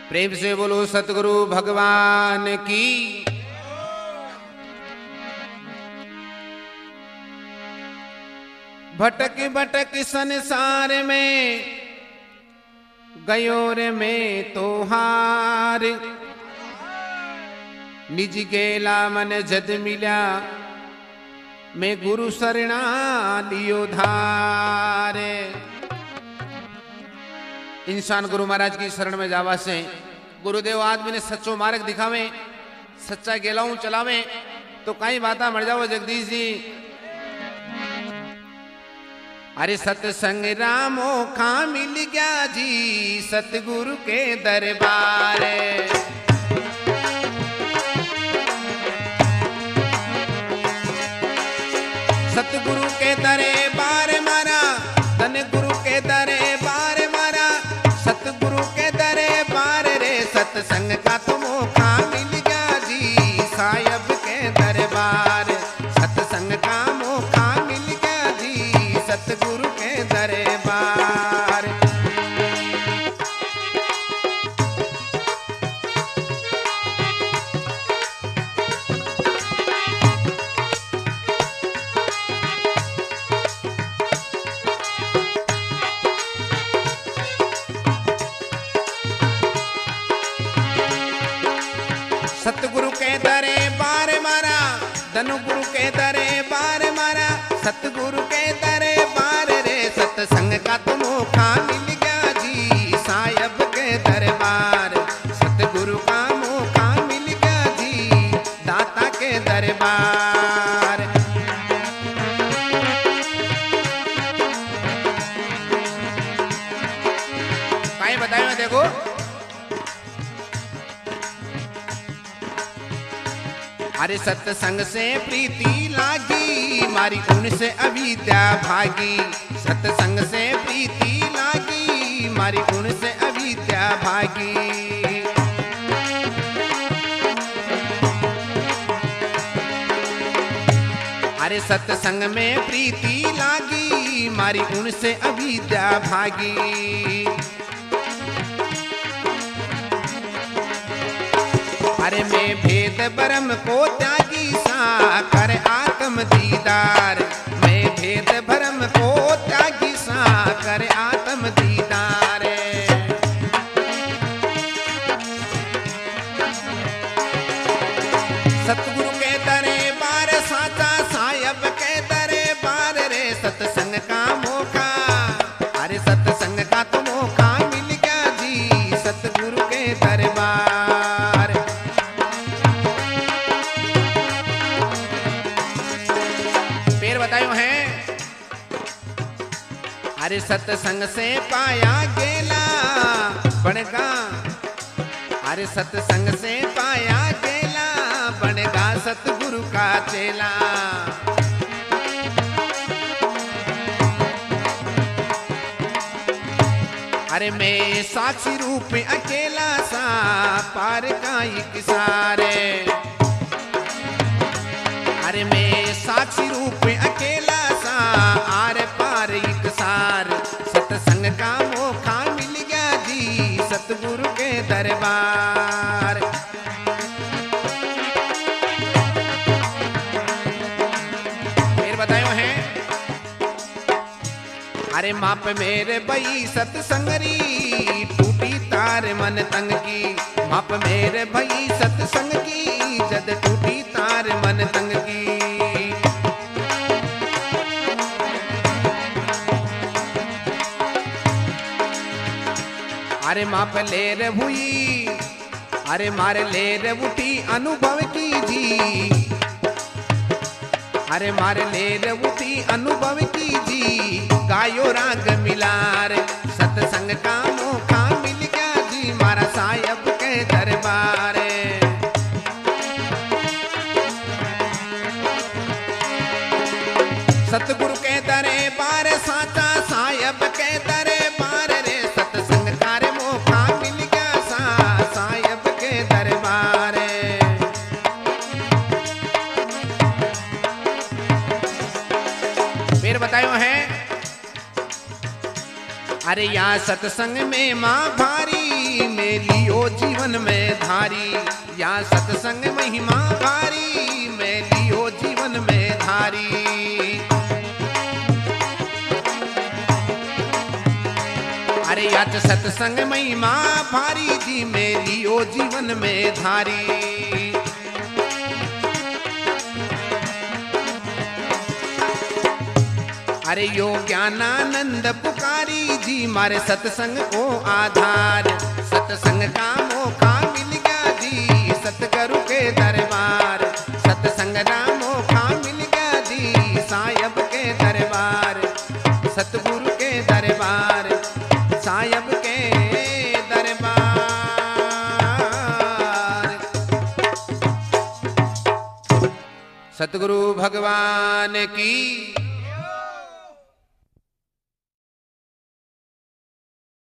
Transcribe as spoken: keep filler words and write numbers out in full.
प्रेम से बोलो सतगुरु भगवान की। भटक भटक संसार में गयो रे में तोहार, निज गेला मन जद मिला मैं गुरु शरणा लियो धारे। इंसान गुरु महाराज की शरण में जावा से गुरुदेव आदमी ने सच्चो मार्ग दिखावे, सच्चा गेलाऊ चलावे तो कई बाता मर जाओ जगदीश जी। अरे सत्संग रामो खा मिल गया जी सतगुरु के दरबार। सतगुरु के दरबार मारा, धन गुरु के दरबार मारा, सतगुरु के दरबार रे सत्संग का तो मौका मिल गया जी साहिब के दरबार। सत्संग का मौका मिल गया जी सतगुरु के दरबार। सतगुरु के दरबार मारा, धनु गुरु के दरबार मारा, सतगुरु के दरबार रे सत्संग का तो मौका मिल गया जी साहिब के दरबार। सतगुरु का मौका मिल गया जी दाता के दरबार। काई बताए देखो, अरे सत्संग से प्रीति लागी मारी उनसे अविद्या भागी। सत्संग से प्रीति लागी मारी उनसे अविद्या भागी। अरे सत्संग में प्रीति लागी मारी उनसे अविद्या भागी। अरे मैं भेद ब्रह्म को त्यागी सा कर आत्म दीदार। मैं भेद ब्रह्म को त्यागी सा कर आत्म दीदार। सतगुरु के दरबार साचा साहिब के दरबार रे सत्संग का मौका। अरे सत्संग का तो मौका मिल गया जी सतगुरु के दरबार। बतायो है, अरे सत्संग से पाया गेला बनेगा। अरे सत्संग से पाया गेला बनेगा सतगुरु का चेला। अरे मैं साक्षी रूप अकेला सा पार का एक सारे। अरे मैं साक्षी रूप अकेला सा आर पार एक सार। सत्संग का मौका मिल गया जी सतगुरु के दरबार। फिर बतायो है, अरे माप मेरे भई सत्संगरी टूटी तार मन तंग की। माप मेरे भई सत्संग की जद टूटी तार मन तंग की। अरे माप ले रे हुई, अरे मारे ले रे उठी अनुभव की जी। अरे मारे ले रे उठी अनुभव की जी गायो राग मिलार। सत्संग का मौका मिल गया जी मारा साहिब के दरबार। सतगुरु के दरबार साचा साहिब के दरबार रे सत्संग का रे मौका मिल गया सा साहिब के दरबार। फिर बतायो है, अरे या सत्संग में माँ भारी में लियो जीवन में धारी, या सत्संग महिमा भारी में लियो जीवन में धारी। अरे या सत्संग महिमा भारी जी में लियो जीवन में धारी। अरे यो ज्ञानानंद पुकारी जी मारे सत्संग को आधार, सत्संग का मौका मिल गया जी सतगुरु के दरबार, सत्संग का मौका मिल गया जी साहब के दरबार, सतगुरु के दरबार, साहब के दरबार। सतगुरु भगवान की